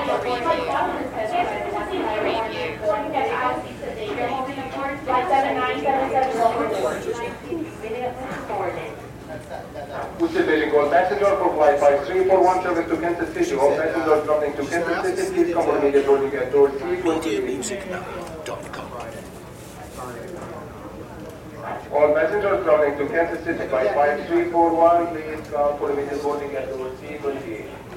Anticipating all passengers for flight 5341 traveling to Kansas City. All passengers traveling to Kansas City, please come on immediate boarding at door RadioMusicNow.com. All passengers traveling to Kansas City by 5341, please come for immediate boarding at door C28.